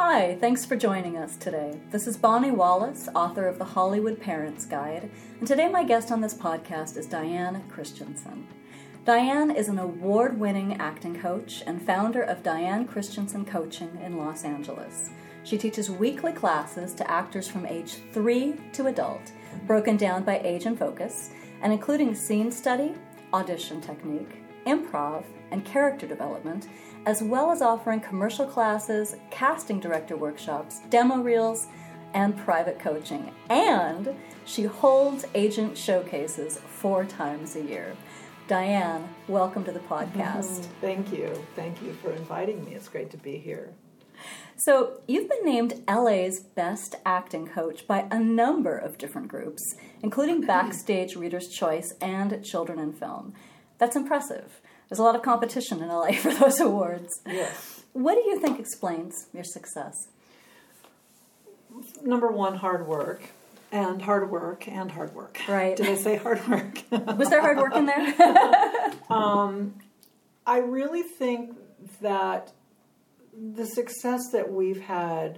Hi, thanks for joining us today. This is Bonnie Wallace, author of The Hollywood Parents Guide, and today my guest on this podcast is Diane Christensen. Diane is an award-winning acting coach and founder of Diane Christensen Coaching in Los Angeles. She teaches weekly classes to actors from age 3 to adult, broken down by age and focus, and including scene study, audition technique, improv, and character development, as well as offering commercial classes, casting director workshops, demo reels, and private coaching. And she holds agent showcases 4 times a year. Diane, welcome to the podcast. Thank you. Thank you for inviting me. It's great to be here. So, you've been named LA's Best Acting Coach by a number of different groups, including Backstage Reader's Choice and Children in Film. That's impressive. There's a lot of competition in LA for those awards. Yes. What do you think explains your success? Number one, hard work. And hard work and hard work. Right. Did I say hard work? Was there hard work in there? I really think that the success that we've had,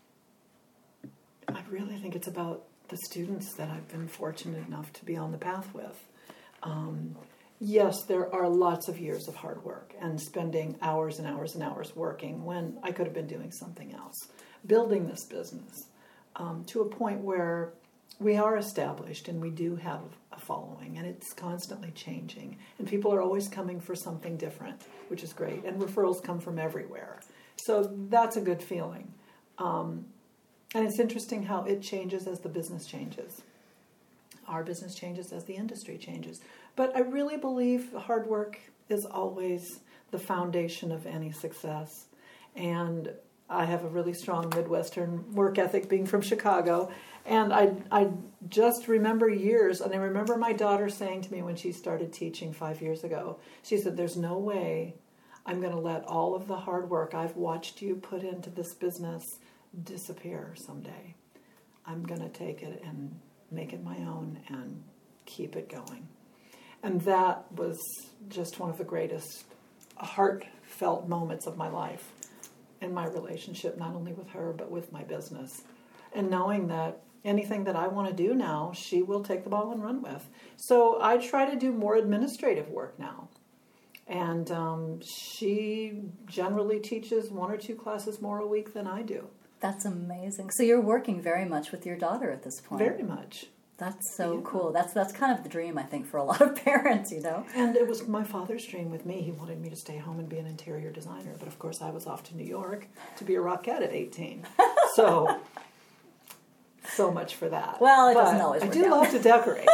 I really think it's about the students that I've been fortunate enough to be on the path with. Yes, there are lots of years of hard work and spending hours and hours and hours working when I could have been doing something else, building this business to a point where we are established and we do have a following, and it's constantly changing, and people are always coming for something different, which is great, and referrals come from everywhere. So that's a good feeling. And it's interesting how it changes as the business changes. Our business changes as the industry changes. But I really believe hard work is always the foundation of any success. And I have a really strong Midwestern work ethic, being from Chicago. And I just remember years, and I remember my daughter saying to me when she started teaching 5 years ago, she said, "There's no way I'm going to let all of the hard work I've watched you put into this business disappear someday. I'm going to take it and make it my own and keep it going." And that was just one of the greatest heartfelt moments of my life in my relationship, not only with her, but with my business. And knowing that anything that I want to do now, she will take the ball and run with. So I try to do more administrative work now. And she generally teaches 1 or 2 classes more a week than I do. That's amazing. So you're working very much with your daughter at this point. Very much. That's so cool. That's kind of the dream, I think, for a lot of parents, you know. And it was my father's dream with me. He wanted me to stay home and be an interior designer. But, of course, I was off to New York to be a Rockette at 18. So much for that. Well, it doesn't always work out. I do love to decorate.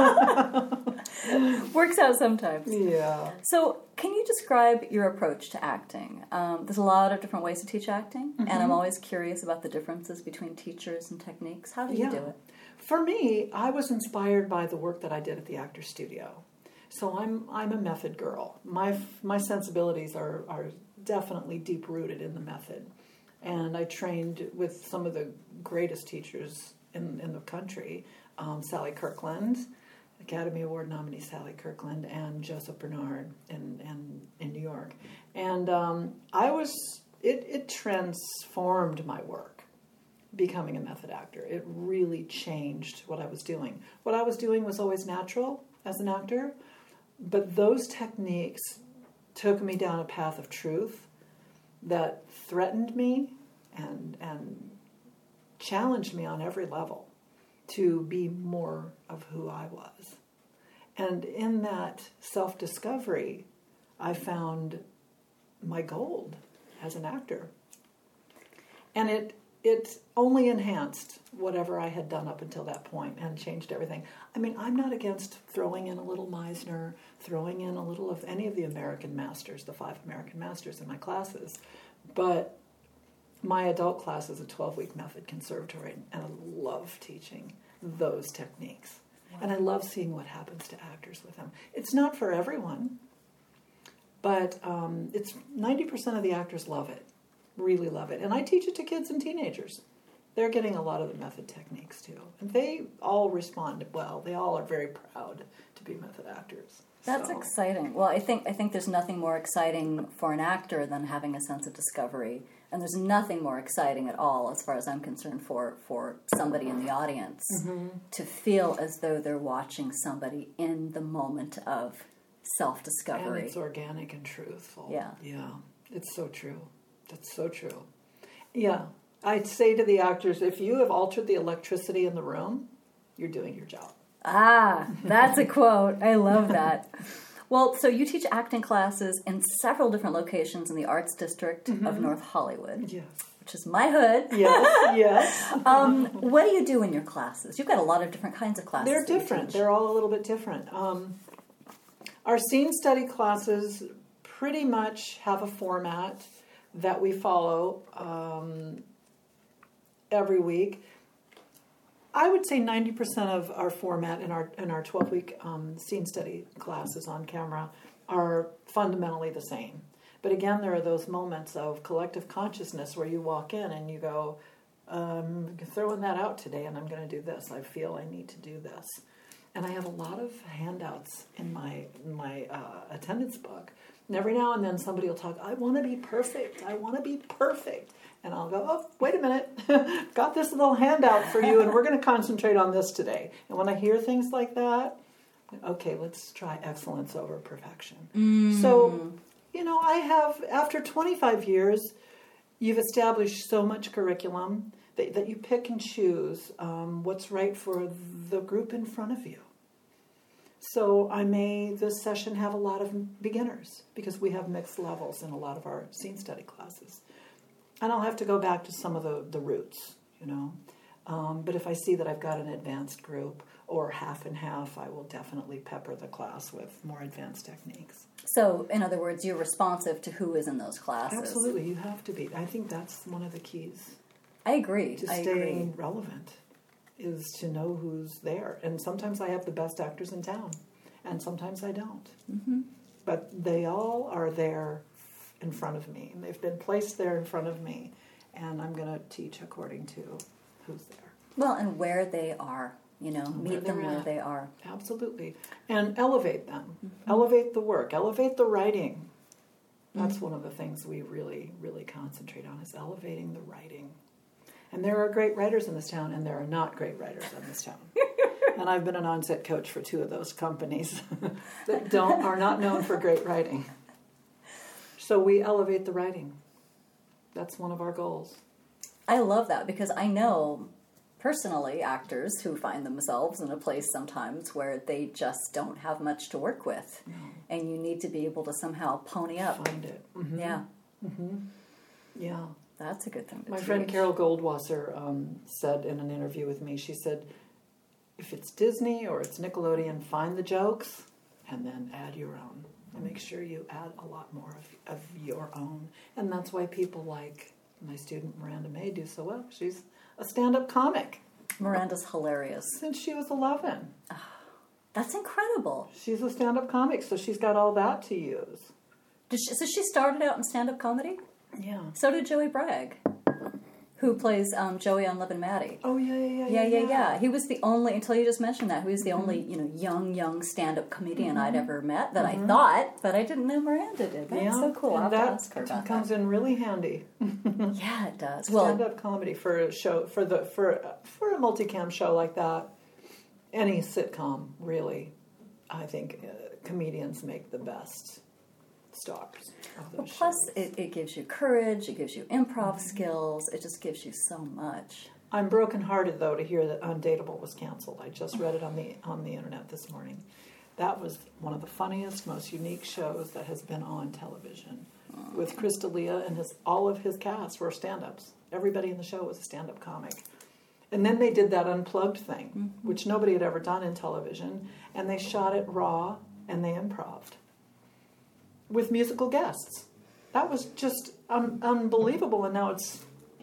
Works out sometimes. Yeah. So can you describe your approach to acting? There's a lot of different ways to teach acting, and I'm always curious about the differences between teachers and techniques. How do you do it? For me, I was inspired by the work that I did at the Actors Studio. So I'm a method girl. My sensibilities are definitely deep-rooted in the method. And I trained with some of the greatest teachers in the country, Sally Kirkland, Academy Award nominee Sally Kirkland, and Joseph Bernard in New York. And it transformed my work, becoming a method actor. It really changed what I was doing. What I was doing was always natural as an actor, but those techniques took me down a path of truth that threatened me and challenged me on every level to be more of who I was. And in that self-discovery, I found my gold as an actor. And it only enhanced whatever I had done up until that point and changed everything. I mean, I'm not against throwing in a little Meisner, throwing in a little of any of the American masters, the 5 American masters in my classes. But my adult class is a 12-week method conservatory, and I love teaching those techniques. Wow. And I love seeing what happens to actors with them. It's not for everyone, but it's 90% of the actors love it, really love it. And I teach it to kids and teenagers. They're getting a lot of the method techniques, too. And they all respond well. They all are very proud to be method actors. That's exciting. Well, I think there's nothing more exciting for an actor than having a sense of discovery And there's nothing more exciting at all, as far as I'm concerned, for somebody in the audience to feel as though they're watching somebody in the moment of self-discovery. And it's organic and truthful. Yeah. Yeah. It's so true. That's so true. Yeah. I'd say to the actors, if you have altered the electricity in the room, you're doing your job. Ah, that's a quote. I love that. Well, so you teach acting classes in several different locations in the Arts District of North Hollywood. Yes. Which is my hood. Yes, yes. What do you do in your classes? You've got a lot of different kinds of classes. They're different. They're all a little bit different. Our scene study classes pretty much have a format that we follow every week. I would say 90% of our format in our 12-week scene study classes on camera are fundamentally the same. But again, there are those moments of collective consciousness where you walk in and you go, throwing that out today, and I'm going to do this. I feel I need to do this. And I have a lot of handouts in my attendance book. And every now and then somebody will talk, I want to be perfect. I want to be perfect. And I'll go, oh, wait a minute. Got this little handout for you, and we're going to concentrate on this today. And when I hear things like that, okay, let's try excellence over perfection. So, I have, after 25 years, you've established so much curriculum that you pick and choose what's right for the group in front of you. So I may, this session, have a lot of beginners because we have mixed levels in a lot of our scene study classes. And I'll have to go back to some of the roots, But if I see that I've got an advanced group or half and half, I will definitely pepper the class with more advanced techniques. So, in other words, you're responsive to who is in those classes. Absolutely, you have to be. I think that's one of the keys. I agree. To staying relevant is to know who's there. And sometimes I have the best actors in town, and sometimes I don't. Mm-hmm. But they all are there in front of me, and they've been placed there in front of me, and I'm going to teach according to who's there. Well, and where they are, meet them where they are. Absolutely. And elevate them. Mm-hmm. Elevate the work. Elevate the writing. That's one of the things we really, really concentrate on, is elevating the writing. And there are great writers in this town, and there are not great writers in this town. And I've been an on-set coach for 2 of those companies that are not known for great writing. So we elevate the writing. That's one of our goals. I love that, because I know personally actors who find themselves in a place sometimes where they just don't have much to work with. No. And you need to be able to somehow pony up. Find it. Mm-hmm. Yeah. Mm-hmm. Yeah. That's a good thing to My teach. friend Carol Goldwasser said in an interview with me, she said, if it's Disney or it's Nickelodeon, find the jokes and then add your own. And make sure you add a lot more of your own. And that's why people like my student Miranda May do so well. She's a stand-up comic. Miranda's hilarious. Since she was 11. That's incredible. She's a stand-up comic, so she's got all that to use. So she started out in stand-up comedy? Yeah. So did Joey Bragg, who plays Joey on Love and Maddie. Oh, yeah. He was the only, until you just mentioned that, he was the only, young stand-up comedian I'd ever met that I thought, but I didn't know Miranda did. That's so cool. I'll have to ask her about that. Comes in really handy. Yeah, it does. Stand-up comedy for a show, for a multicam show like that, any sitcom, really, I think comedians make the best stars of those plus, shows. it gives you courage, it gives you improv skills, it just gives you so much. I'm brokenhearted, though, to hear that Undateable was canceled. I just read it on the internet this morning. That was one of the funniest, most unique shows that has been on television. With Chris D'Elia and all of his cast were stand-ups. Everybody in the show was a stand-up comic. And then they did that unplugged thing, which nobody had ever done in television, and they shot it raw, and they improv'd with musical guests. That was just unbelievable, and now it's...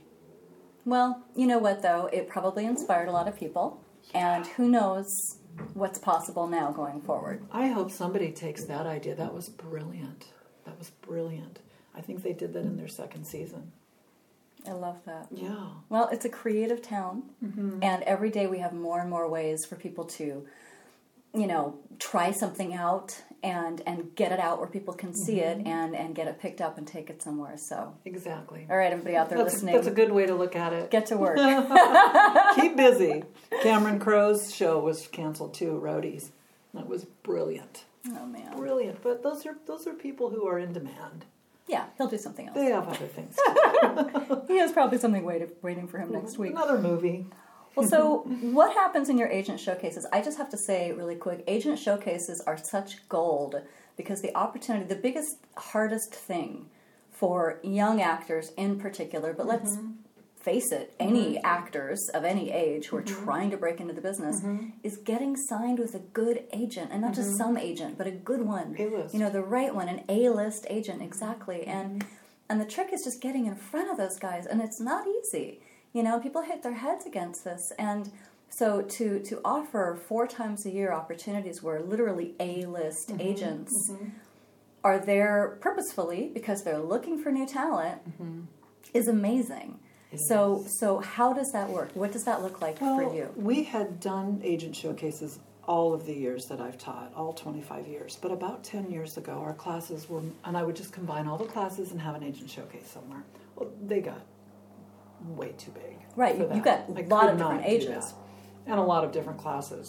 Well, you know what, though? It probably inspired a lot of people, and who knows what's possible now going forward. I hope somebody takes that idea. That was brilliant. I think they did that in their 2nd season. I love that. Yeah. Well, it's a creative town, and every day we have more and more ways for people to try something out and get it out where people can see it and get it picked up and take it somewhere. So exactly. All right, everybody out there listening. That's a good way to look at it. Get to work. Keep busy. Cameron Crowe's show was canceled too, Roadies. That was brilliant. Oh man. Brilliant. But those are people who are in demand. Yeah, he'll do something else. They have other things. He has probably something waiting for him next week. Another movie. Well, so what happens in your agent showcases? I just have to say really quick, agent showcases are such gold because the opportunity, the biggest, hardest thing for young actors in particular, but let's face it, any actors of any age who are trying to break into the business is getting signed with a good agent, and not just some agent, but a good one. A-list. The right one, an A-list agent, exactly. And the trick is just getting in front of those guys, and it's not easy. People hit their heads against this, and so to offer 4 times a year opportunities where literally A-list agents are there purposefully because they're looking for new talent is amazing. So how does that work? What does that look like for you? We had done agent showcases all of the years that I've taught, all 25 years. But about 10 years ago, our classes were, and I would just combine all the classes and have an agent showcase somewhere. Well, they got way too big. Right, you got a lot of different ages. And a lot of different classes.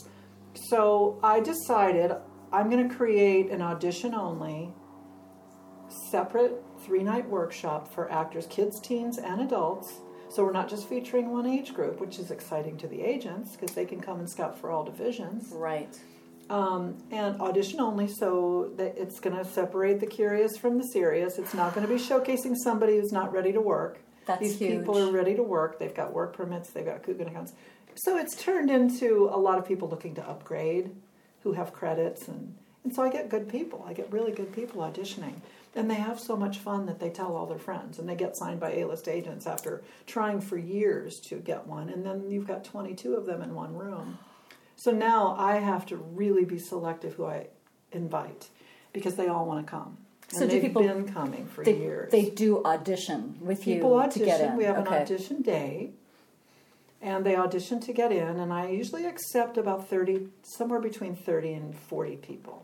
So I decided I'm going to create an audition-only, separate 3-night workshop for actors, kids, teens, and adults. So we're not just featuring one age group, which is exciting to the agents because they can come and scout for all divisions. Right. And audition only, so that it's going to separate the curious from the serious. It's not going to be showcasing somebody who's not ready to work. These huge. People are ready to work. They've got work permits. They've got Coogan accounts. So it's turned into a lot of people looking to upgrade who have credits. And so I get good people. I get really good people auditioning. And they have so much fun that they tell all their friends. And they get signed by A-list agents after trying for years to get one. And then you've got 22 of them in one room. So now I have to really be selective who I invite because they all want to come. And so do they've people been coming for years. They do audition with people you audition. To get in. We have an audition day, and they audition to get in. And I usually accept about 30, somewhere between 30 and 40 people.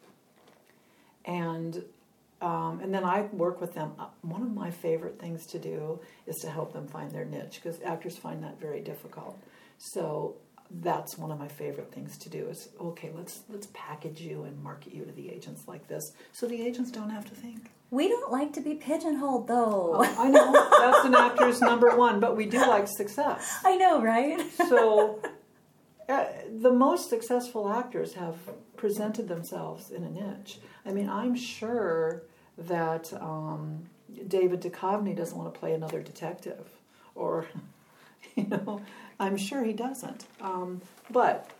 And then I work with them. One of my favorite things to do is to help them find their niche because actors find that very difficult. So that's one of my favorite things to do is, okay, let's package you and market you to the agents like this so the agents don't have to think. We don't like to be pigeonholed, though. I know. That's an actor's number one, but we do like success. I know, right? So the most successful actors have presented themselves in a niche. I mean, I'm sure that David Duchovny doesn't want to play another detective or, I'm sure he doesn't. But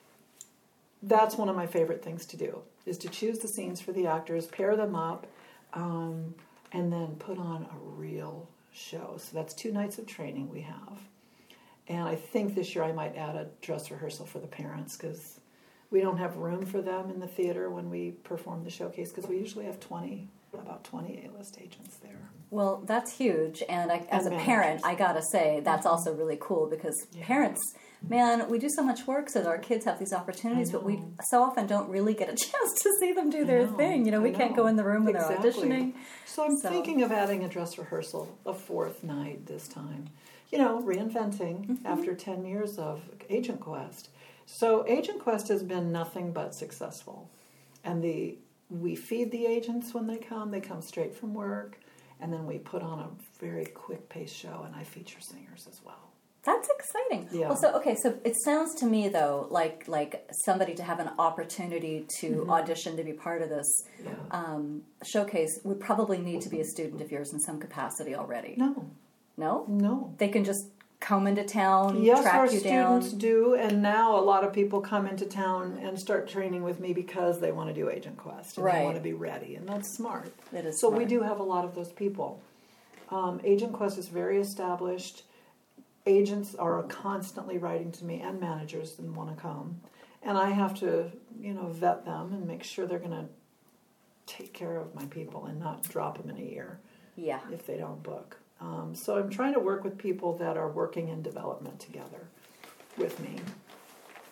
that's one of my favorite things to do, is to choose the scenes for the actors, pair them up, and then put on a real show. So that's 2 nights of training we have. And I think this year I might add a dress rehearsal for the parents because we don't have room for them in the theater when we perform the showcase because we usually have about 20 A-list agents there. Well, that's huge, and as a parent, I gotta say, that's also really cool because parents, man, we do so much work so that our kids have these opportunities, but we so often don't really get a chance to see them do their thing. We can't go in the room when they're auditioning. So I'm thinking of adding a dress rehearsal, a 4th night this time. Reinventing after 10 years of Agent Quest. So Agent Quest has been nothing but successful. And we feed the agents when they come straight from work, and then we put on a very quick-paced show, and I feature singers as well. That's exciting. Yeah. Well, so it sounds to me, though, like somebody to have an opportunity to audition to be part of this showcase would probably need to be a student of yours in some capacity already. No? No. They can just come into town, yes, track you down? Yes, our students do, and now a lot of people come into town and start training with me because they want to do Agent Quest, and they want to be ready, and that's smart. It is so smart. We do have a lot of those people. Agent Quest is very established. Agents are constantly writing to me, and managers that want to come, and I have to, vet them and make sure they're going to take care of my people and not drop them in a year if they don't book. So I'm trying to work with people that are working in development together with me.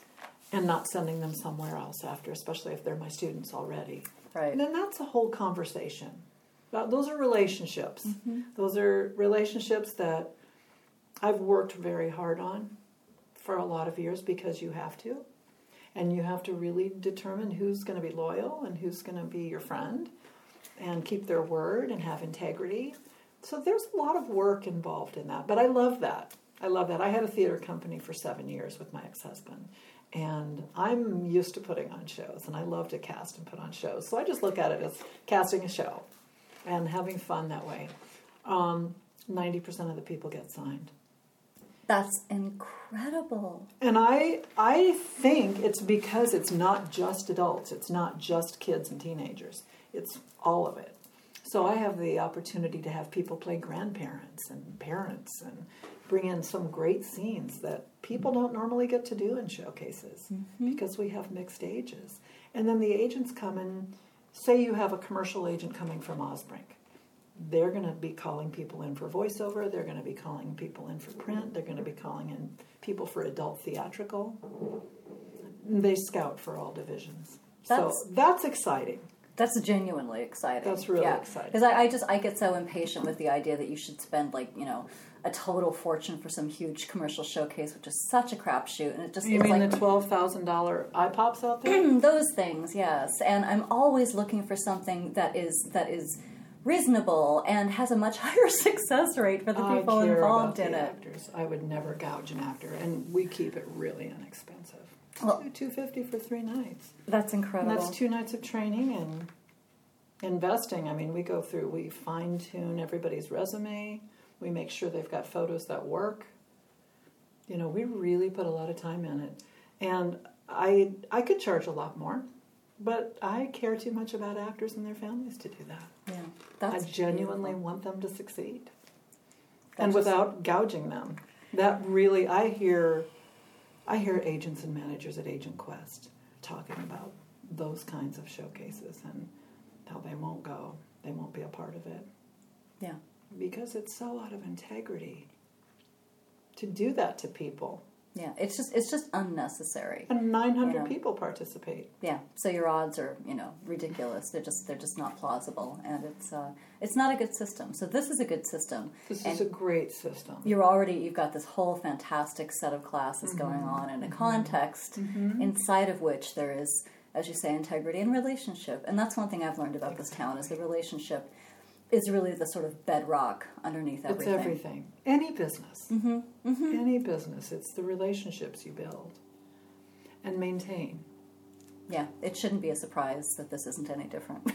and not sending them somewhere else after, especially if they're my students already. Right. And then that's a whole conversation. Those are relationships. Those are relationships that I've worked very hard on for a lot of years because you have to. And you have to really determine who's going to be loyal and who's going to be your friend and keep their word and have integrity. So there's a lot of work involved in that. But I love that. I love that. I had a theater company for 7 years with my ex-husband. And I'm used to putting on shows. And I love to cast and put on shows. So I just look at it as casting a show and having fun that way. 90% of the people get signed. That's incredible. And I think it's because it's not just adults. It's not just kids and teenagers. It's all of it. So I have the opportunity to have people play grandparents and parents and bring in some great scenes that people don't normally get to do in showcases because we have mixed ages. And then the agents come in, say you have a commercial agent coming from Osbrink. They're going to be calling people in for voiceover. They're going to be calling people in for print. They're going to be calling in people for adult theatrical. They scout for all divisions. So that's exciting. That's genuinely exciting. That's really exciting. Because I get so impatient with the idea that you should spend a total fortune for some huge commercial showcase, which is such a crapshoot. And it just you mean the $12,000 iPops out there? Those things, yes. And I'm always looking for something that is reasonable and has a much higher success rate for the people involved in it. Actors. I would never gouge an actor, and we keep it really inexpensive. Well, $250 for 3 nights. That's incredible. And that's 2 nights of training and investing. I mean, we fine-tune everybody's resume. We make sure they've got photos that work. We really put a lot of time in it. And I could charge a lot more, but I care too much about actors and their families to do that. Yeah, I genuinely want them to succeed. And without gouging them. That really, I hear agents and managers at Agent Quest talking about those kinds of showcases and how they won't go. They won't be a part of it. Yeah. Because it's so out of integrity to do that to people. Yeah, it's just unnecessary. And 900 people participate. Yeah, so your odds are ridiculous. They're just not plausible, and it's not a good system. So this is a good system. This is a great system. You've got this whole fantastic set of classes going on in a context inside of which there is, as you say, integrity and relationship. And that's one thing I've learned about this town is the relationship is really the sort of bedrock underneath everything. It's everything. Any business. Any business. It's the relationships you build and maintain. Yeah, it shouldn't be a surprise that this isn't any different.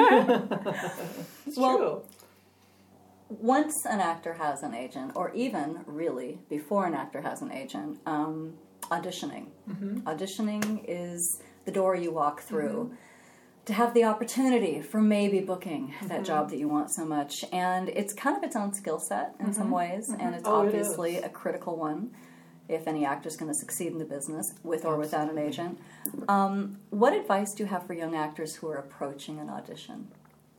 It's true. Once an actor has an agent, or even really before an actor has an agent, auditioning. Auditioning is the door you walk through to have the opportunity for maybe booking that job that you want so much. And it's kind of its own skill set in some ways, and it's obviously a critical one if any actor's going to succeed in the business, with or without an agent. What advice do you have for young actors who are approaching an audition?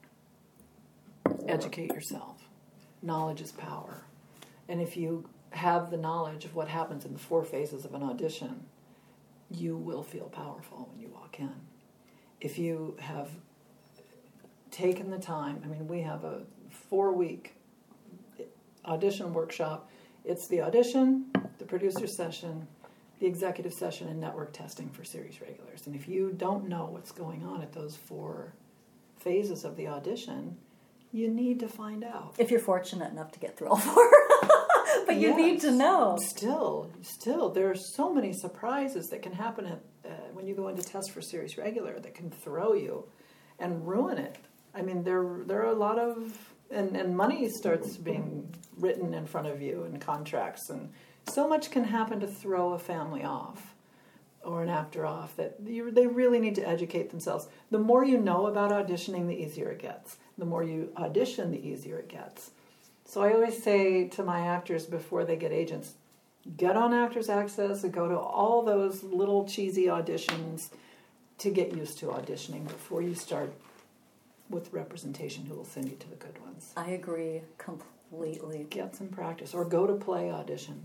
Educate yourself. Knowledge is power. And if you have the knowledge of what happens in the 4 phases of an audition, you will feel powerful when you walk in. If you have taken the time, we have a 4-week audition workshop. It's the audition, the producer session, the executive session, and network testing for series regulars. And if you don't know what's going on at those 4 phases of the audition, you need to find out. If you're fortunate enough to get through all 4. But you need to know. Still, there are so many surprises that can happen when you go into test for series regular that can throw you and ruin it. There are a lot of... And money starts being written in front of you and contracts. And so much can happen to throw a family off or an actor off that they really need to educate themselves. The more you know about auditioning, the easier it gets. The more you audition, the easier it gets. So I always say to my actors before they get agents, get on Actors Access and go to all those little cheesy auditions to get used to auditioning before you start with representation who will send you to the good ones. I agree completely. Get some practice or go to play auditions.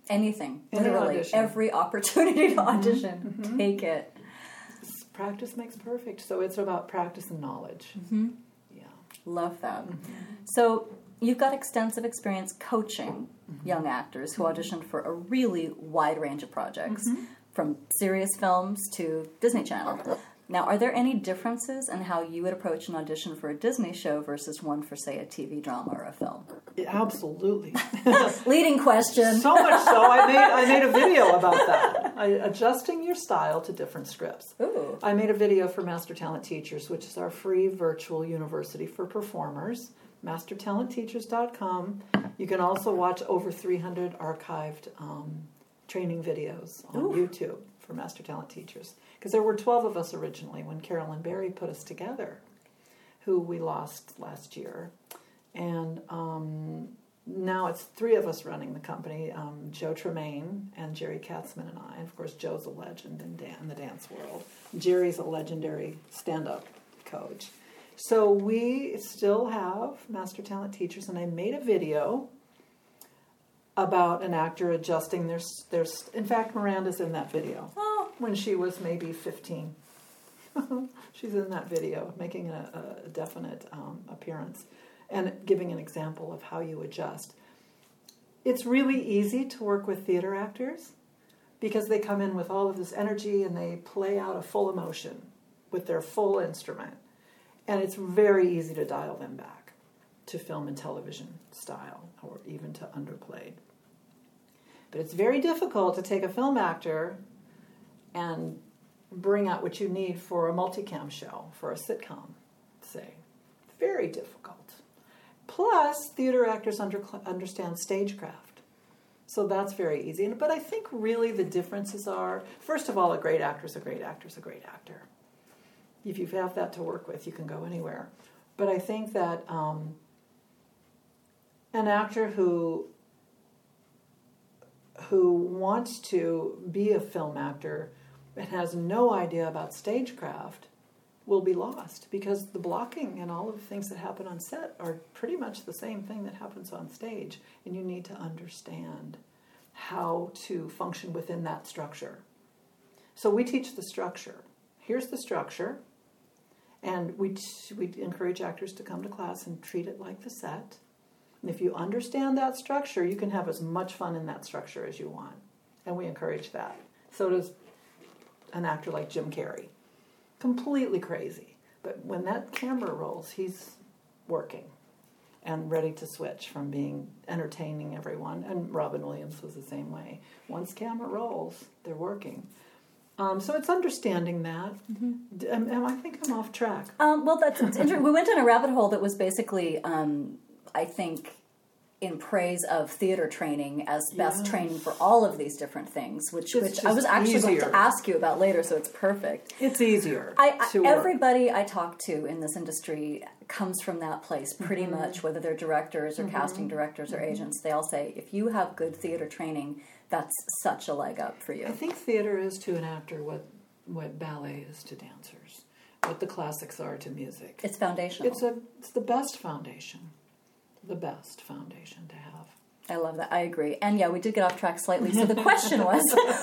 Anything, Any literally. audition. Every opportunity to audition, take it. Practice makes perfect. So it's about practice and knowledge. Yeah. Love that. So you've got extensive experience coaching young actors who auditioned for a really wide range of projects, from serious films to Disney Channel. Now, are there any differences in how you would approach an audition for a Disney show versus one for, say, a TV drama or a film? Absolutely. Leading question. So much so, I made a video about that. Adjusting your style to different scripts. Ooh. I made a video for Master Talent Teachers, which is our free virtual university for performers. MasterTalentTeachers.com. You can also watch over 300 archived training videos on YouTube for Master Talent Teachers. Because there were 12 of us originally when Carolyn Berry put us together, who we lost last year. And now it's 3 of us running the company, Joe Tremaine and Jerry Katzman and I. And, of course, Joe's a legend in the dance world. Jerry's a legendary stand-up coach. So we still have Master Talent Teachers, and I made a video about an actor adjusting their in fact, Miranda's in that video. Oh. When she was maybe 15. She's in that video, making a definite appearance and giving an example of how you adjust. It's really easy to work with theater actors because they come in with all of this energy and they play out a full emotion with their full instrument. And it's very easy to dial them back to film and television style or even to underplayed. But it's very difficult to take a film actor and bring out what you need for a multicam show, for a sitcom, say. Very difficult. Plus, theater actors understand stagecraft. So that's very easy. But I think really the differences are, first of all, a great actor is a great actor is a great actor. If you have that to work with, you can go anywhere. But I think that an actor who wants to be a film actor and has no idea about stagecraft will be lost because the blocking and all of the things that happen on set are pretty much the same thing that happens on stage, and you need to understand how to function within that structure. So we teach the structure. Here's the structure, and we encourage actors to come to class and treat it like the set. And if you understand that structure, you can have as much fun in that structure as you want. And we encourage that. So does an actor like Jim Carrey. Completely crazy. But when that camera rolls, he's working and ready to switch from being entertaining everyone. And Robin Williams was the same way. Once camera rolls, they're working. So it's understanding that. And I think I'm off track. Well, that's interesting. We went down a rabbit hole that was basically, I think, in praise of theater training as best training for all of these different things, which I was actually going to ask you about later, so it's perfect. It's easier. Everybody I talk to in this industry comes from that place pretty much, whether they're directors or casting directors or agents. They all say, if you have good theater training, that's such a leg up for you. I think theater is to an actor what ballet is to dancers, what the classics are to music. It's foundational. It's the best foundation. The best foundation to have. I love that. I agree. And yeah, we did get off track slightly. So the question was,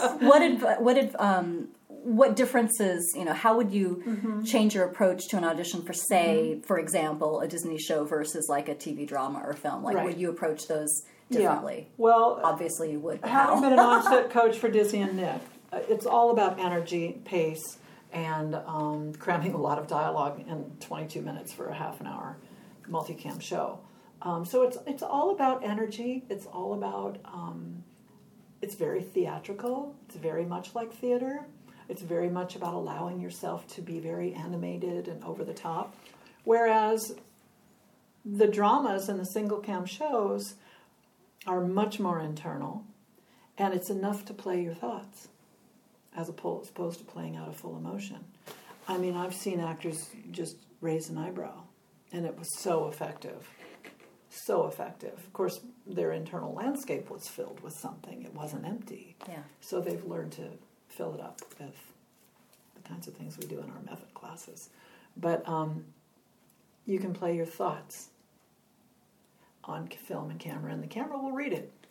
what differences, how would you change your approach to an audition for, say, for example, a Disney show versus like a TV drama or film? Like, would you approach those differently? Yeah. Well, obviously you would. Having been an on-set coach for Disney and Nick, it's all about energy, pace, and cramming a lot of dialogue in 22 minutes for a half an hour multicam show. So it's all about energy. It's all about, it's very theatrical. It's very much like theater. It's very much about allowing yourself to be very animated and over the top. Whereas the dramas and the single cam shows are much more internal, and it's enough to play your thoughts as opposed to playing out a full emotion. I mean, I've seen actors just raise an eyebrow, and it was so effective. So effective. Of course, their internal landscape was filled with something. It wasn't empty. Yeah. So they've learned to fill it up with the kinds of things we do in our method classes. But you can play your thoughts on film and camera, and the camera will read it.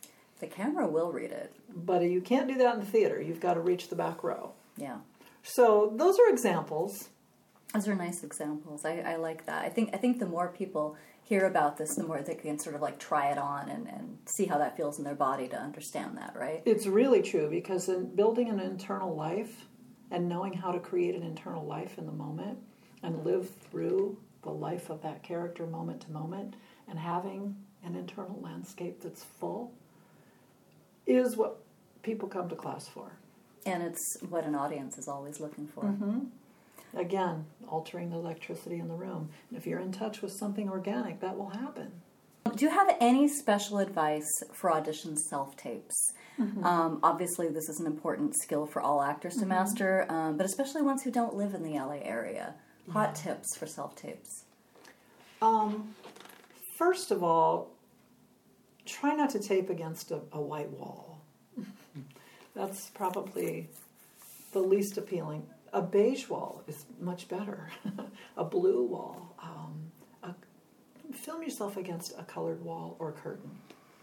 The camera will read it. But you can't do that in the theater. You've got to reach the back row. Yeah. So those are examples. Those are nice examples. I like that. I think the more people hear about this, the more they can sort of like try it on and see how that feels in their body to understand that, right? It's really true, because in building an internal life and knowing how to create an internal life in the moment and live through the life of that character moment to moment and having an internal landscape that's full is what people come to class for. And it's what an audience is always looking for. Mm-hmm. Again, altering the electricity in the room. And if you're in touch with something organic, that will happen. Do you have any special advice for audition self-tapes? Mm-hmm. Obviously, this is an important skill for all actors to master, but especially ones who don't live in the LA area. Hot tips for self-tapes. First of all, try not to tape against a white wall. That's probably the least appealing. A beige wall is much better. A blue wall. Film yourself against a colored wall or curtain.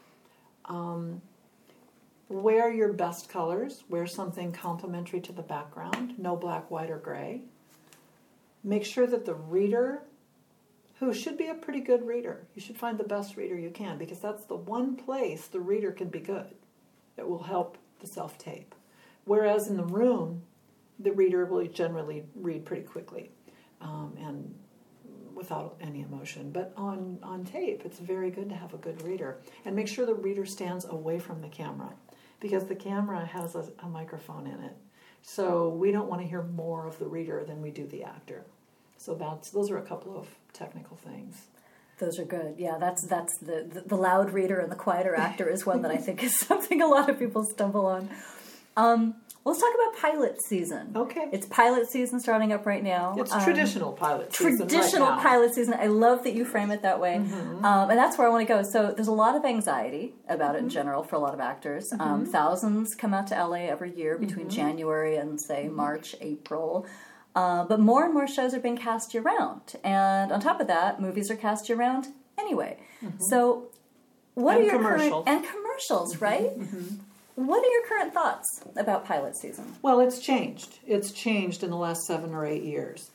Wear your best colors. Wear something complementary to the background. No black, white, or gray. Make sure that the reader, who should be a pretty good reader, you should find the best reader you can, because that's the one place the reader can be good. It will help the self-tape. Whereas in the room, the reader will generally read pretty quickly and without any emotion. But on tape, it's very good to have a good reader. And make sure the reader stands away from the camera, because the camera has a microphone in it. So we don't want to hear more of the reader than we do the actor. So those are a couple of technical things. Those are good. Yeah, that's the loud reader and the quieter actor is one that I think is something a lot of people stumble on. Let's talk about pilot season. Okay. It's pilot season starting up right now. It's traditional pilot season. Traditional right now. pilot season. I love that you frame it that way. Mm-hmm. And that's where I want to go. So there's a lot of anxiety about it in general for a lot of actors. Thousands come out to LA every year between January and, say, March, April. But more and more shows are being cast year-round. And on top of that, movies are cast year-round anyway. So what are your commercials. And commercials, right? What are your current thoughts about pilot season? Well, it's changed. It's changed in the last 7 or 8 years.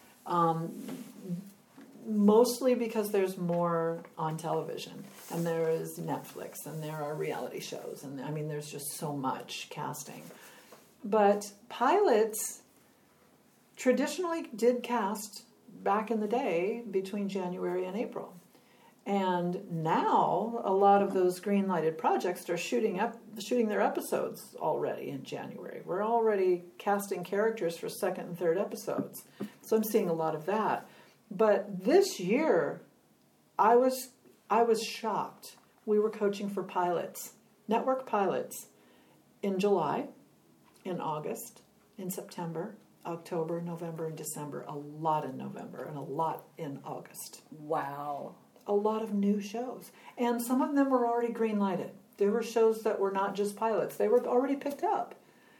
Mostly because there's more on television. And there is Netflix, and there are reality shows. And I mean, there's just so much casting. But pilots traditionally did cast back in the day between January and April. And now a lot of those green-lighted projects are shooting their episodes already in January. We're already casting characters for second and third episodes. So I'm seeing a lot of that. But this year, I was shocked. We were coaching for pilots, network pilots, in July, in August, in September, October, November, and December. A lot in November and a lot in August. Wow. A lot of new shows. And some of them were already green-lighted. There were shows that were not just pilots. They were already picked up.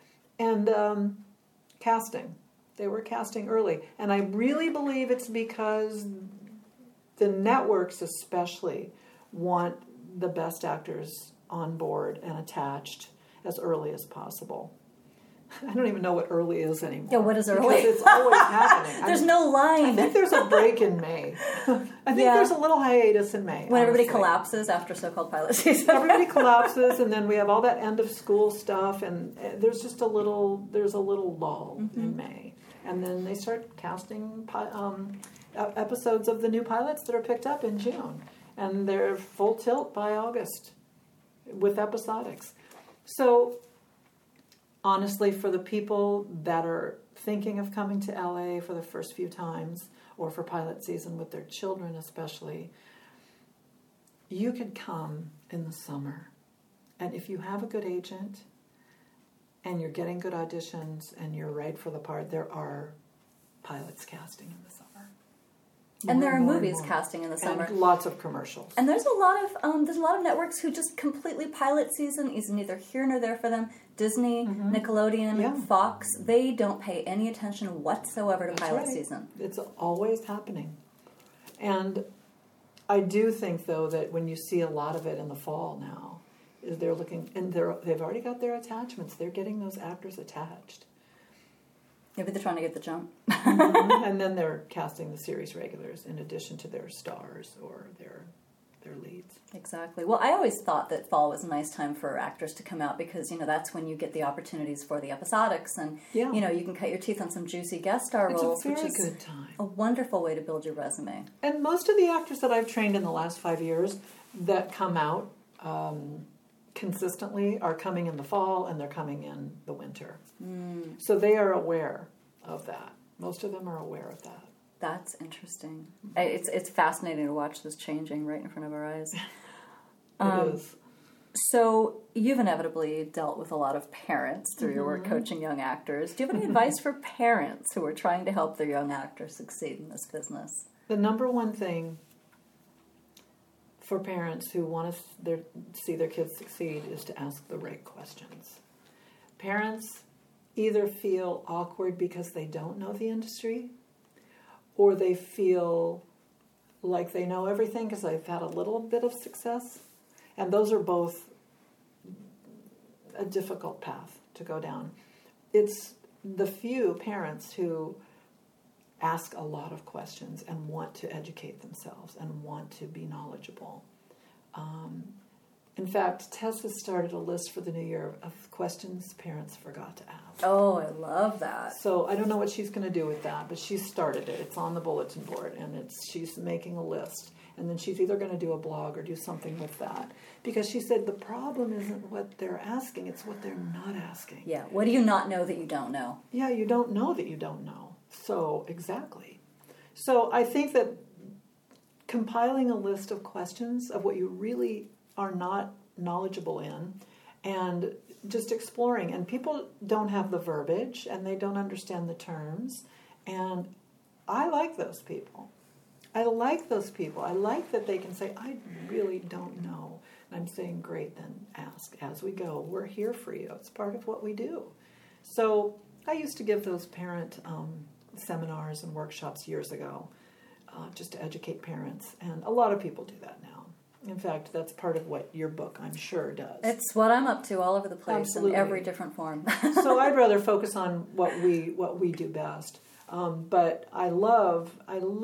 And casting. They were casting early. And I really believe it's because the networks especially want the best actors on board and attached as early as possible. I don't even know what early is anymore. Yeah, what is early? Because it's always happening. There's no line. I think there's a break in May. I think there's a little hiatus in May. When everybody collapses after so-called pilot season. Everybody collapses, and then we have all that end of school stuff, and there's just a little lull in May. And then they start casting episodes of the new pilots that are picked up in June. And they're full tilt by August with episodics. So honestly, for the people that are thinking of coming to LA for the first few times, or for pilot season with their children especially, you could come in the summer. And if you have a good agent and you're getting good auditions and you're right for the part, there are pilots casting in the summer. And there are movies casting in the summer. And lots of commercials. And there's a lot of networks who just completely pilot season is neither here nor there for them. Disney, Nickelodeon, Fox, they don't pay any attention whatsoever to pilot season. It's always happening. And I do think, though, that when you see a lot of it in the fall now, is they're looking, and they've already got their attachments. They're getting those actors attached. Maybe they're trying to get the jump. And then they're casting the series regulars in addition to their stars or their leads. Exactly. Well, I always thought that fall was a nice time for actors to come out because, that's when you get the opportunities for the episodics and, you can cut your teeth on some juicy guest star roles, which is good time. A wonderful way to build your resume. And most of the actors that I've trained in the last 5 years that come out consistently are coming in the fall and they're coming in the winter. So they are aware of that. Most of them are aware of that. That's interesting. It's fascinating to watch this changing right in front of our eyes. It is. So you've inevitably dealt with a lot of parents through your work coaching young actors. Do you have any advice for parents who are trying to help their young actors succeed in this business? The number one thing for parents who want to see their kids succeed is to ask the right questions. Parents either feel awkward because they don't know the industry, or they feel like they know everything because they've had a little bit of success. And those are both a difficult path to go down. It's the few parents who ask a lot of questions and want to educate themselves and want to be knowledgeable. In fact, Tess has started a list for the new year of questions parents forgot to ask. Oh, I love that. So I don't know what she's going to do with that, but she's started it. It's on the bulletin board, and she's making a list. And then she's either going to do a blog or do something with that. Because she said the problem isn't what they're asking, it's what they're not asking. Yeah, what do you not know that you don't know? Yeah, you don't know that you don't know. So, exactly. So I think that compiling a list of questions of what you really are not knowledgeable in and just exploring. And people don't have the verbiage and they don't understand the terms. And I like those people. I like those people. I like that they can say, I really don't know. And I'm saying, great, then ask as we go. We're here for you. It's part of what we do. So I used to give those parent seminars and workshops years ago just to educate parents. And a lot of people do that now. In fact, that's part of what your book, I'm sure, does. It's what I'm up to all over the place. Absolutely. In every different form. So I'd rather focus on what we do best. But I love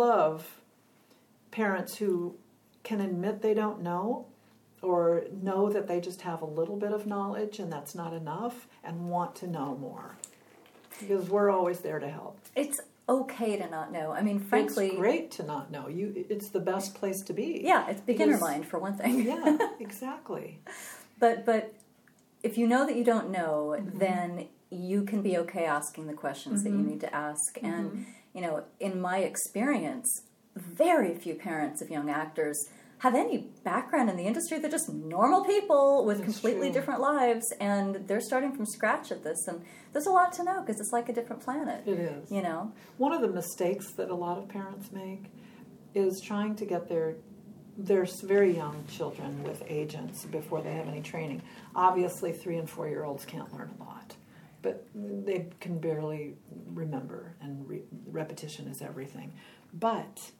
parents who can admit they don't know or know that they just have a little bit of knowledge and that's not enough and want to know more. Because we're always there to help. It's okay to not know. I mean, frankly... It's great to not know. It's the best place to be. Yeah, it's beginner mind, for one thing. Yeah, exactly. But if you know that you don't know, then you can be okay asking the questions that you need to ask. And, in my experience, very few parents of young actors have any background in the industry. They're just normal people with completely different lives, and they're starting from scratch at this. And there's a lot to know because it's like a different planet. It is. One of the mistakes that a lot of parents make is trying to get their very young children with agents before they have any training. Obviously, 3- and 4-year-olds can't learn a lot, but they can barely remember, and repetition is everything. But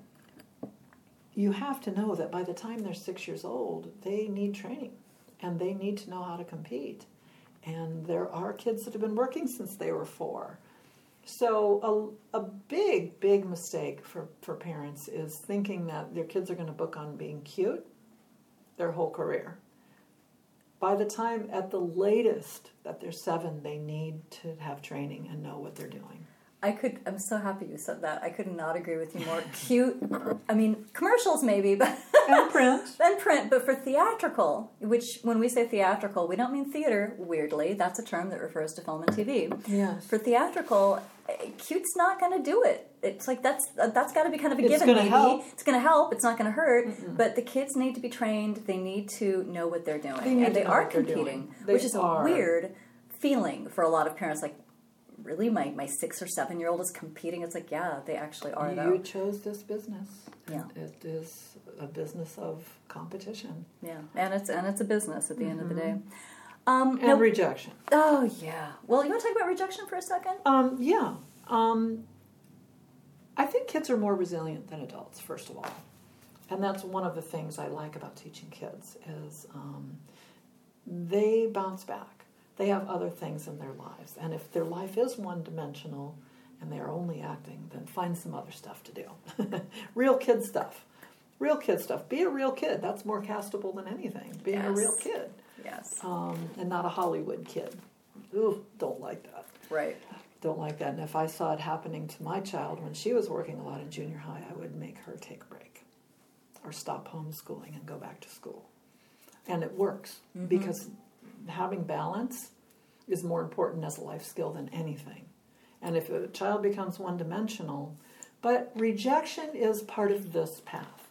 you have to know that by the time they're 6 years old, they need training, and they need to know how to compete. And there are kids that have been working since they were 4. So a big, big mistake for parents is thinking that their kids are going to book on being cute their whole career. By the time, at the latest, that they're 7, they need to have training and know what they're doing. I'm so happy you said that. I could not agree with you more. Cute, I mean, commercials maybe, but... And print. And print, but for theatrical, which when we say theatrical, we don't mean theater, weirdly. That's a term that refers to film and TV. Yes. For theatrical, cute's not going to do it. It's like that's got to be kind of a given. It's going to help. It's going to help. It's not going to hurt. But the kids need to be trained. They need to know what they're doing. And they are competing, which is a weird feeling for a lot of parents. Like, really, my 6 or 7-year-old is competing. It's like, yeah, they actually are, though. You chose this business. Yeah. It is a business of competition. Yeah, and it's a business at the end of the day. And rejection. Oh, yeah. Well, you want to talk about rejection for a second? Yeah. I think kids are more resilient than adults, first of all. And that's one of the things I like about teaching kids is they bounce back. They have other things in their lives. And if their life is one-dimensional and they are only acting, then find some other stuff to do. Real kid stuff. Real kid stuff. Be a real kid. That's more castable than anything. Being a real kid. Yes. And not a Hollywood kid. Ooh, don't like that. Right. Don't like that. And if I saw it happening to my child when she was working a lot in junior high, I would make her take a break or stop homeschooling and go back to school. And it works because having balance is more important as a life skill than anything. And if a child becomes one-dimensional, but rejection is part of this path.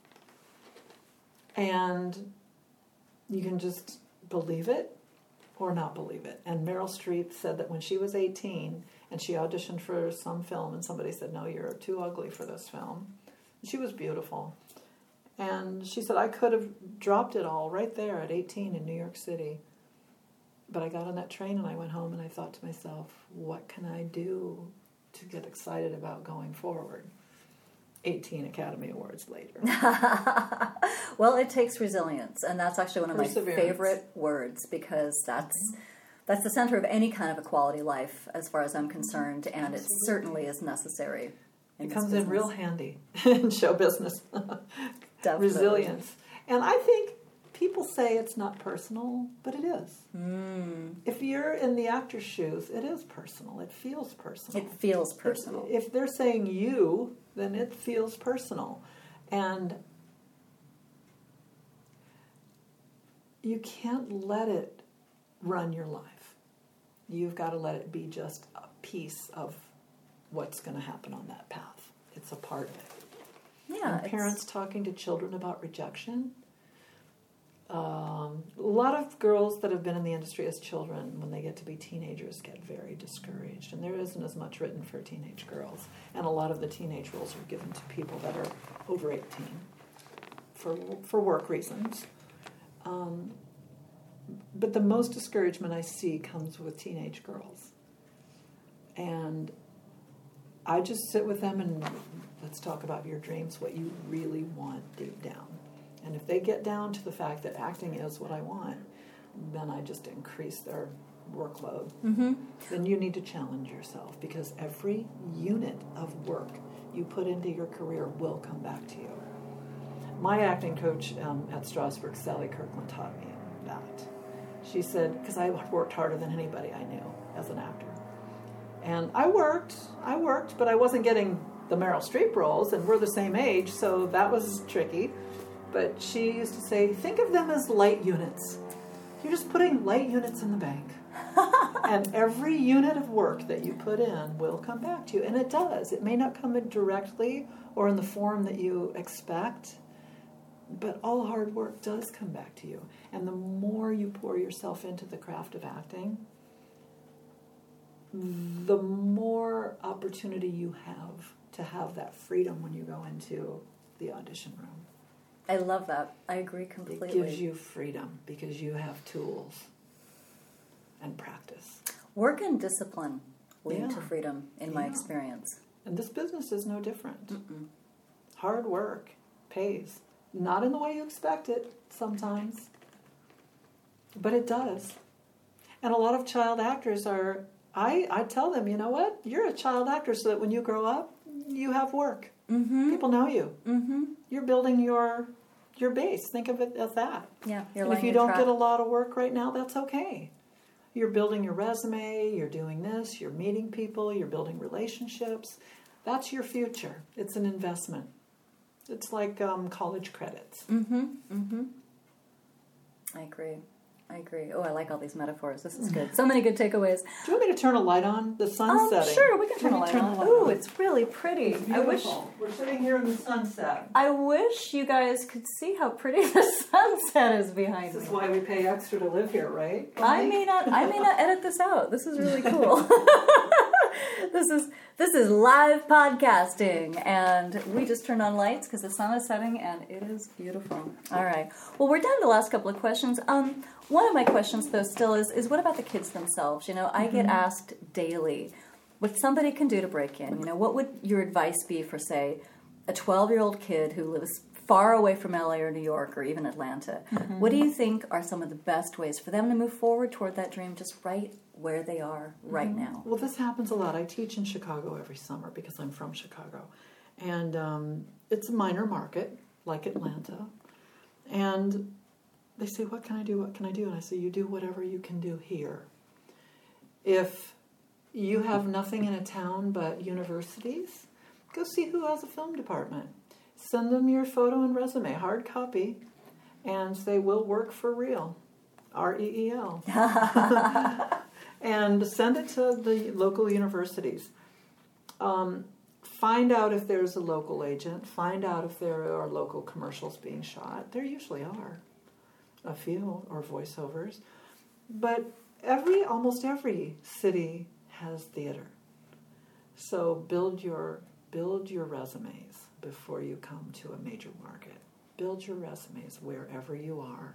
And you can just believe it or not believe it. And Meryl Streep said that when she was 18 and she auditioned for some film and somebody said, no, you're too ugly for this film. She was beautiful. And she said, I could have dropped it all right there at 18 in New York City. But I got on that train and I went home and I thought to myself, what can I do to get excited about going forward? 18 Academy Awards later. Well, it takes resilience, and that's actually one of my favorite words, because that's the center of any kind of a quality life as far as I'm concerned, and it certainly is necessary. It comes in real handy in show business. Definitely. Resilience. And I think people say it's not personal, but it is. If you're in the actor's shoes, it is personal. It feels personal. It feels personal. If they're saying you, then it feels personal. And you can't let it run your life. You've got to let it be just a piece of what's going to happen on that path. It's a part of it. Yeah. And parents talking to children about rejection. A lot of girls that have been in the industry as children, when they get to be teenagers, get very discouraged. And there isn't as much written for teenage girls. And a lot of the teenage roles are given to people that are over 18 for work reasons. But the most discouragement I see comes with teenage girls. And I just sit with them and let's talk about your dreams, what you really want deep down. And if they get down to the fact that acting is what I want, then I just increase their workload. Then you need to challenge yourself, because every unit of work you put into your career will come back to you. My acting coach at Strasberg, Sally Kirkland, taught me that. She said, because I worked harder than anybody I knew as an actor. And I worked, but I wasn't getting the Meryl Streep roles, and we're the same age, so that was tricky. But she used to say, think of them as light units. You're just putting light units in the bank. And every unit of work that you put in will come back to you. And it does. It may not come in directly or in the form that you expect, but all hard work does come back to you. And the more you pour yourself into the craft of acting, the more opportunity you have to have that freedom when you go into the audition room. I love that. I agree completely. It gives you freedom because you have tools and practice. Work and discipline lead to freedom, in my experience. And this business is no different. Hard work pays. Not in the way you expect it sometimes, but it does. And a lot of child actors are, I tell them, you know what? You're a child actor so that when you grow up, you have work. People know you. You're building your base. Think of it as that. Yeah. And if you don't get a lot of work right now, that's okay. You're building your resume. You're doing this. You're meeting people. You're building relationships. That's your future. It's an investment. It's like college credits. I agree. Oh, I like all these metaphors. This is good. So many good takeaways. Do you want me to turn a light on? The sun's setting. Sure, we can turn a light on. Ooh, it's really pretty. It's beautiful. We're sitting here in the sunset. I wish you guys could see how pretty the sunset is behind me. This is why we pay extra to live here, right? I may not edit this out. This is really cool. This is live podcasting, and we just turned on lights because the sun is setting, and it is beautiful. All right. Well, we're down to the last couple of questions. One of my questions, though, still is what about the kids themselves? You know, I get asked daily what somebody can do to break in. You know, what would your advice be for, say, a 12-year-old kid who lives far away from LA or New York or even Atlanta, what do you think are some of the best ways for them to move forward toward that dream just right where they are right now? Well, this happens a lot. I teach in Chicago every summer because I'm from Chicago. And it's a minor market, like Atlanta. And they say, what can I do? What can I do? And I say, you do whatever you can do here. If you have nothing in a town but universities, go see who has a film department. Send them your photo and resume, hard copy, and say, we'll work for real. REEL. And send it to the local universities. Find out if there's a local agent. Find out if there are local commercials being shot. There usually are a few, or voiceovers. But almost every city has theater. So build your resumes before you come to a major market. Build your resumes wherever you are.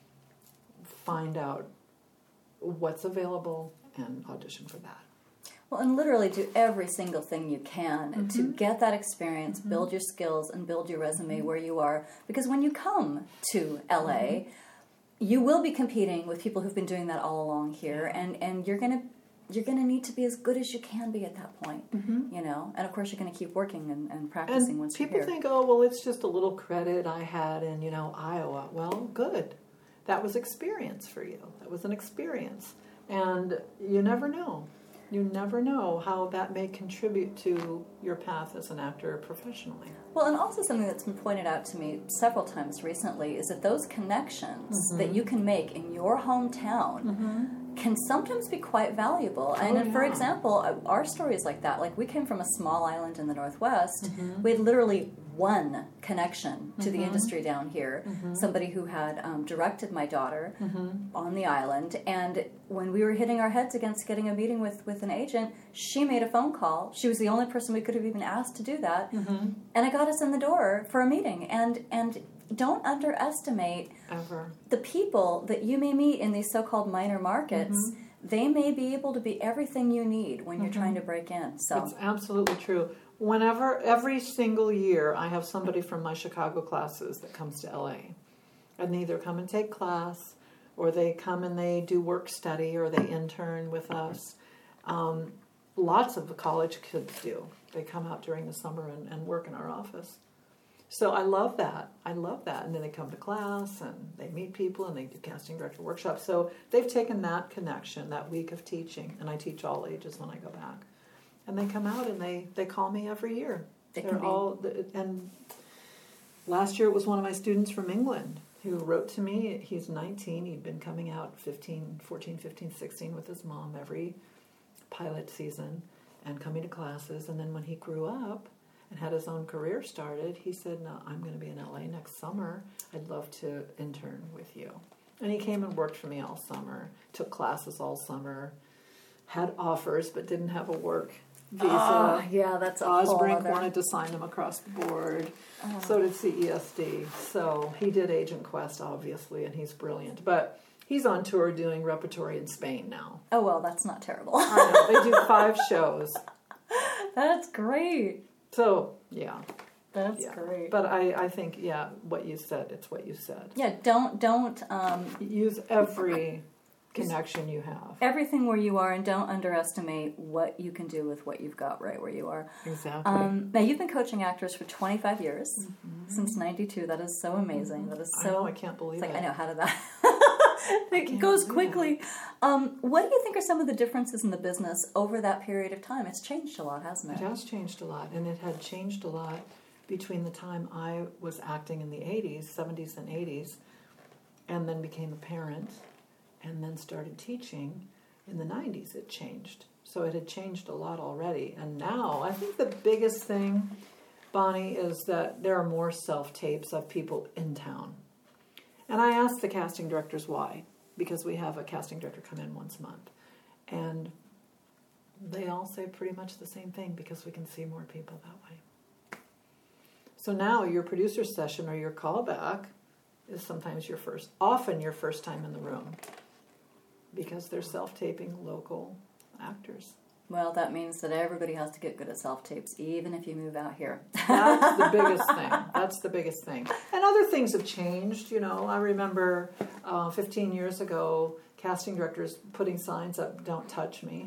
Find out what's available and audition for that. Well, and literally do every single thing you can to get that experience, build your skills, and build your resume where you are. Because when you come to LA, you will be competing with people who've been doing that all along here, and you're gonna need to be as good as you can be at that point, you know. And of course, you're gonna keep working and practicing once you're here. People think, oh, well, it's just a little credit I had in, Iowa. Well, good. That was experience for you. That was an experience, and you never know. You never know how that may contribute to your path as an actor professionally. Well, and also something that's been pointed out to me several times recently is that those connections that you can make in your hometown can sometimes be quite valuable. For example, our story is like that. Like, we came from a small island in the Northwest. We had literally one connection to the industry down here, somebody who had directed my daughter on the island, and when we were hitting our heads against getting a meeting with an agent, she made a phone call. She was the only person we could have even asked to do that, and it got us in the door for a meeting. And don't underestimate ever the people that you may meet in these so-called minor markets. They may be able to be everything you need when you're trying to break in. So it's absolutely true. Every single year, I have somebody from my Chicago classes that comes to LA. And they either come and take class, or they come and they do work study, or they intern with us. Lots of the college kids do. They come out during the summer and work in our office. So I love that. And then they come to class, and they meet people, and they do casting director workshops. So they've taken that connection, that week of teaching, and I teach all ages when I go back. And they come out and they call me every year. And last year it was one of my students from England who wrote to me. He's 19. He'd been coming out 14, 15, 16 with his mom every pilot season and coming to classes. And then when he grew up and had his own career started, he said, no, I'm going to be in LA next summer. I'd love to intern with you. And he came and worked for me all summer, took classes all summer, had offers but didn't have a work visa. Yeah, that's a Osbrink wanted to sign them across the board. So did CESD. So he did Agent Quest, obviously, and he's brilliant. But he's on tour doing repertory in Spain now. Oh, well, that's not terrible. I know. They do 5 shows. That's great. So, yeah. That's great. But I think, what you said, it's what you said. Yeah, don't use every connection you have. Everything where you are, and don't underestimate what you can do with what you've got right where you are. Exactly. Now, you've been coaching actors for 25 years, since 92. That is so amazing. That is so... I know, I can't believe it. I know, how did that... it goes quickly. What do you think are some of the differences in the business over that period of time? It's changed a lot, hasn't it? It has changed a lot, and it had changed a lot between the time I was acting in the 80s, 70s and 80s, and then became a parent, and then started teaching in the 90s. It changed. So it had changed a lot already. And now, I think the biggest thing, Bonnie, is that there are more self-tapes of people in town. And I asked the casting directors why, because we have a casting director come in once a month. And they all say pretty much the same thing, because we can see more people that way. So now your producer session or your callback is sometimes often your first time in the room, because they're self-taping local actors. Well, that means that everybody has to get good at self-tapes, even if you move out here. That's the biggest thing. That's the biggest thing. And other things have changed. I remember 15 years ago, casting directors putting signs up, "Don't touch me."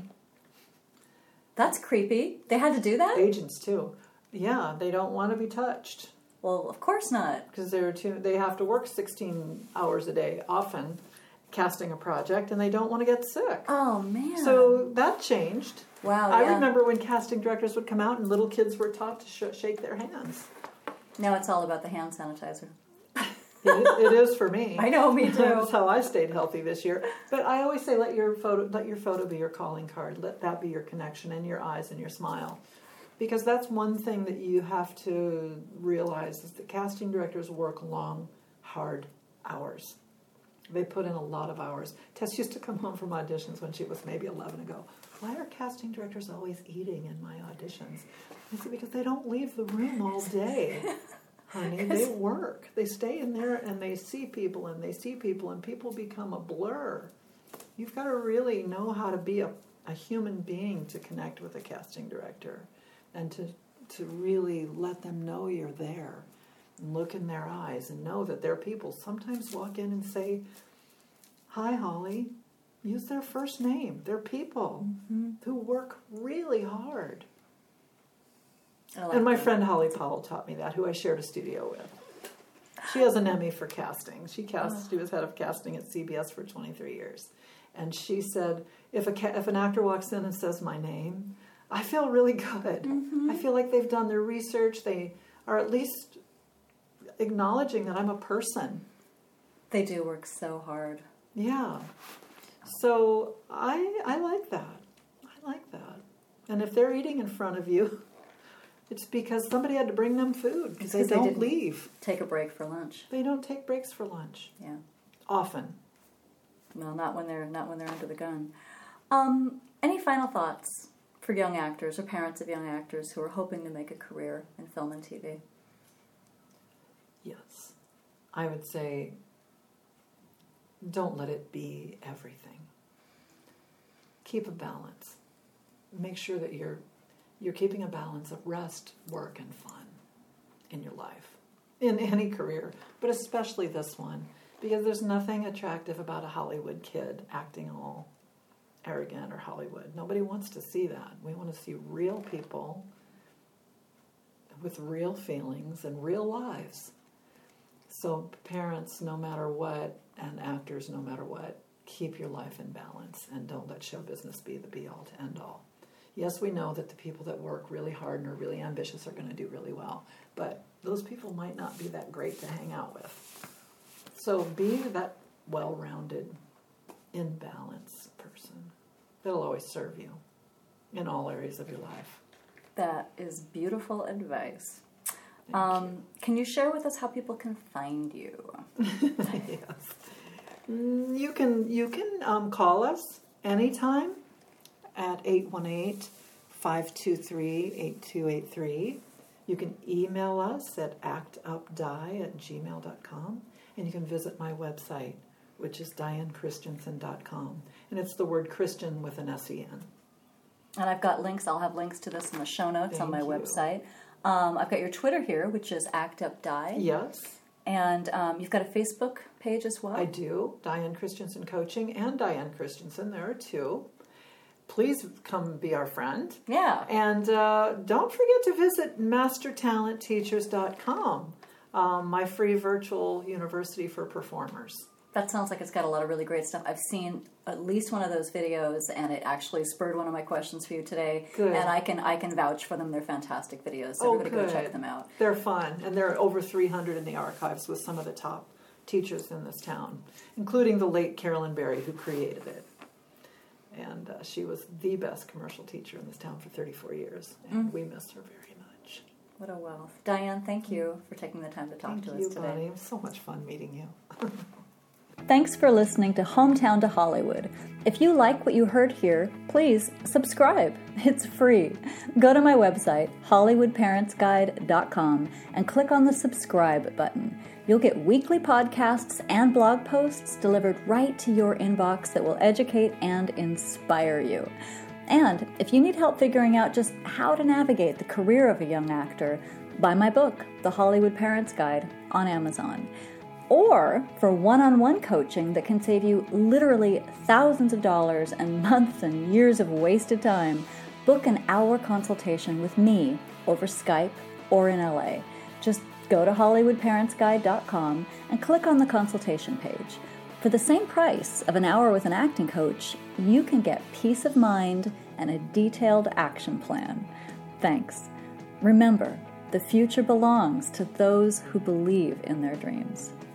That's creepy. They had to do that? Agents, too. Yeah, they don't want to be touched. Well, of course not. Because they have to work 16 hours a day, often, casting a project, and they don't want to get sick. Oh, man. So that changed. Wow, I remember when casting directors would come out and little kids were taught to shake their hands. Now it's all about the hand sanitizer. It is for me. I know, me too. That's how I stayed healthy this year. But I always say, let your photo be your calling card. Let that be your connection, and your eyes and your smile. Because that's one thing that you have to realize is that casting directors work long, hard hours. They put in a lot of hours. Tess used to come home from auditions when she was maybe 11 and go, "Why are casting directors always eating in my auditions?" I said, "Because they don't leave the room all day, honey. They work. They stay in there and they see people and people become a blur. You've got to really know how to be a human being to connect with a casting director and to really let them know you're there. And look in their eyes and know that they're people. Sometimes walk in and say, 'Hi, Holly.' Use their first name. They're people who work really hard." And my friend Holly Powell taught me that, who I shared a studio with. She has an Emmy for casting. She was head of casting at CBS for 23 years. And she said, if an actor walks in and says my name, I feel really good. I feel like they've done their research. They are at least acknowledging that I'm a person. They do work so hard. Yeah. So I like that. I like that. And if they're eating in front of you, it's because somebody had to bring them food. Because they don't leave. Take a break for lunch. They don't take breaks for lunch. Yeah. Often. Well, not when they're under the gun. Any final thoughts for young actors or parents of young actors who are hoping to make a career in film and TV? Yes. I would say, don't let it be everything. Keep a balance. Make sure that you're keeping a balance of rest, work, and fun in your life, in any career, but especially this one, because there's nothing attractive about a Hollywood kid acting all arrogant or Hollywood. Nobody wants to see that. We want to see real people with real feelings and real lives. So parents, no matter what, and actors, no matter what, keep your life in balance and don't let show business be the be-all to end-all. Yes, we know that the people that work really hard and are really ambitious are going to do really well, but those people might not be that great to hang out with. So be that well-rounded, in balance person. That'll always serve you in all areas of your life. That is beautiful advice. Thank you. Can you share with us how people can find you? Yes. You can call us anytime at 818-523-8283. You can email us at actupdi@gmail.com. And you can visit my website, which is dianechristiansen.com. And it's the word Christian with an S-E-N. And I've got links. I'll have links to this in the show notes on my Thank you. website. I've got your Twitter here, which is actupdi. Yes. And you've got a Facebook page as well? I do. Diane Christensen Coaching and Diane Christensen. There are two. Please come be our friend. Yeah. And don't forget to visit mastertalentteachers.com, my free virtual university for performers. That sounds like it's got a lot of really great stuff. I've seen at least one of those videos, and it actually spurred one of my questions for you today. Good. And I can vouch for them. They're fantastic videos. So everybody go check them out. They're fun, and there are over 300 in the archives with some of the top teachers in this town, including the late Carolyn Berry, who created it. And she was the best commercial teacher in this town for 34 years, and we miss her very much. What a wealth. Diane, thank you for taking the time to talk to us today. Thank you, Bonnie. It was so much fun meeting you. Thanks for listening to Hometown to Hollywood. If you like what you heard here, please subscribe. It's free. Go to my website, HollywoodParentsGuide.com, and click on the subscribe button. You'll get weekly podcasts and blog posts delivered right to your inbox that will educate and inspire you. And if you need help figuring out just how to navigate the career of a young actor, buy my book, The Hollywood Parents Guide, on Amazon. Or for one-on-one coaching that can save you literally thousands of dollars and months and years of wasted time, book an hour consultation with me over Skype or in LA. Just go to HollywoodParentsGuide.com and click on the consultation page. For the same price of an hour with an acting coach, you can get peace of mind and a detailed action plan. Thanks. Remember, the future belongs to those who believe in their dreams.